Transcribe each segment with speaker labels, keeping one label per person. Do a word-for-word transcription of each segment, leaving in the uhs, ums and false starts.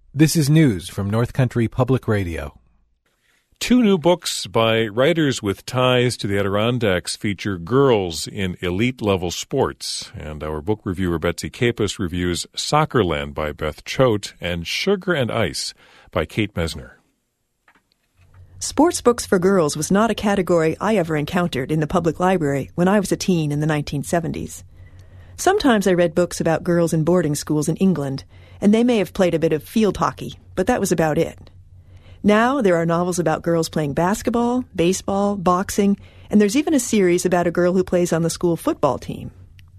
Speaker 1: This is news from North Country Public Radio.
Speaker 2: Two new books by writers with ties to the Adirondacks feature girls in elite-level sports. And our book reviewer Betsy Capus reviews Soccerland by Beth Choate and Sugar and Ice by Kate Mesner.
Speaker 3: Sports books for girls was not a category I ever encountered in the public library when I was a teen in the nineteen seventies. Sometimes I read books about girls in boarding schools in England, and they may have played a bit of field hockey, but that was about it. Now there are novels about girls playing basketball, baseball, boxing, and there's even a series about a girl who plays on the school football team.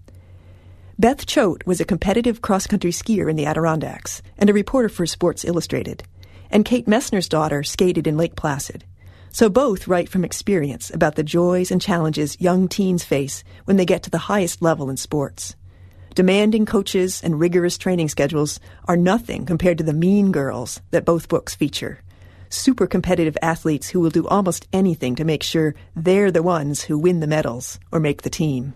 Speaker 3: Beth Choate was a competitive cross-country skier in the Adirondacks and a reporter for Sports Illustrated, and Kate Mesner's daughter skated in Lake Placid. So both write from experience about the joys and challenges young teens face when they get to the highest level in sports. Demanding coaches and rigorous training schedules are nothing compared to the mean girls that both books feature. Super competitive athletes who will do almost anything to make sure they're the ones who win the medals or make the team.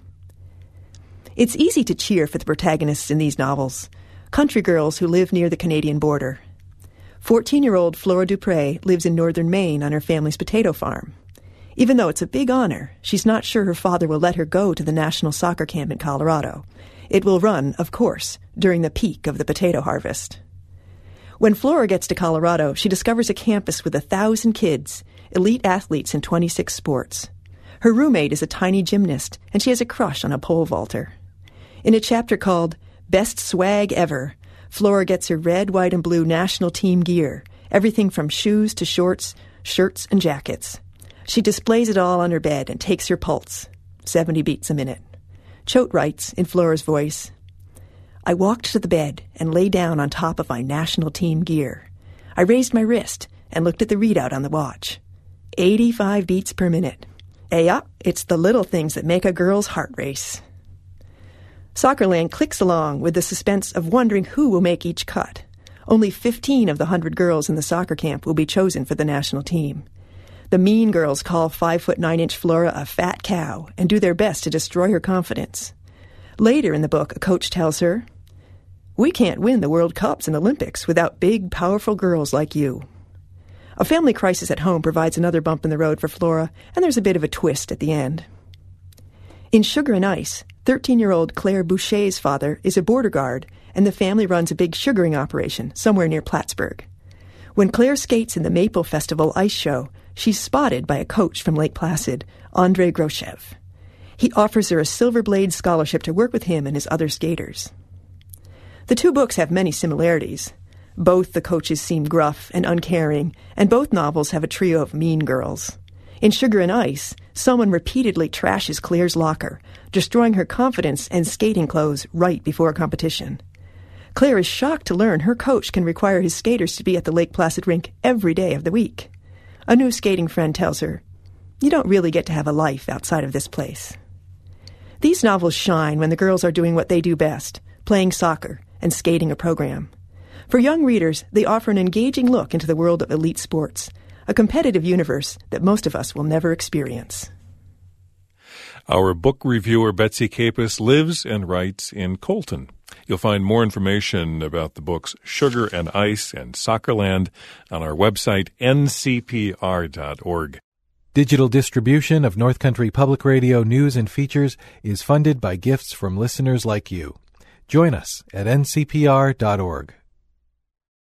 Speaker 3: It's easy to cheer for the protagonists in these novels, country girls who live near the Canadian border. fourteen-year-old Flora Dupre lives in northern Maine on her family's potato farm. Even though it's a big honor, she's not sure her father will let her go to the national soccer camp in Colorado. It will run, of course, during the peak of the potato harvest. When Flora gets to Colorado, she discovers a campus with a thousand kids, elite athletes in twenty-six sports. Her roommate is a tiny gymnast, and she has a crush on a pole vaulter. In a chapter called Best Swag Ever, Flora gets her red, white, and blue national team gear, everything from shoes to shorts, shirts, and jackets. She displays it all on her bed and takes her pulse, seventy beats a minute. Choate writes, in Flora's voice, I walked to the bed and lay down on top of my national team gear. I raised my wrist and looked at the readout on the watch. eighty-five beats per minute. Eh, yeah, it's the little things that make a girl's heart race. Soccerland clicks along with the suspense of wondering who will make each cut. Only fifteen of the hundred girls in the soccer camp will be chosen for the national team. The mean girls call five-foot-nine-inch Flora a fat cow and do their best to destroy her confidence. Later in the book, a coach tells her, we can't win the World Cups and Olympics without big, powerful girls like you. A family crisis at home provides another bump in the road for Flora, and there's a bit of a twist at the end. In Sugar and Ice, thirteen-year-old Claire Boucher's father is a border guard, and the family runs a big sugaring operation somewhere near Plattsburgh. When Claire skates in the Maple Festival ice show, she's spotted by a coach from Lake Placid, Andrei Groshev. He offers her a Silver Blade scholarship to work with him and his other skaters. The two books have many similarities. Both the coaches seem gruff and uncaring, and both novels have a trio of mean girls. In Sugar and Ice, someone repeatedly trashes Claire's locker, destroying her confidence and skating clothes right before a competition. Claire is shocked to learn her coach can require his skaters to be at the Lake Placid rink every day of the week. A new skating friend tells her, you don't really get to have a life outside of this place. These novels shine when the girls are doing what they do best, playing soccer and skating a program. For young readers, they offer an engaging look into the world of elite sports, a competitive universe that most of us will never experience.
Speaker 2: Our book reviewer Betsy Capus lives and writes in Colton. You'll find more information about the books Sugar and Ice and Soccerland on our website, n c p r dot org.
Speaker 1: Digital distribution of North Country Public Radio news and features is funded by gifts from listeners like you. Join us at n c p r dot org.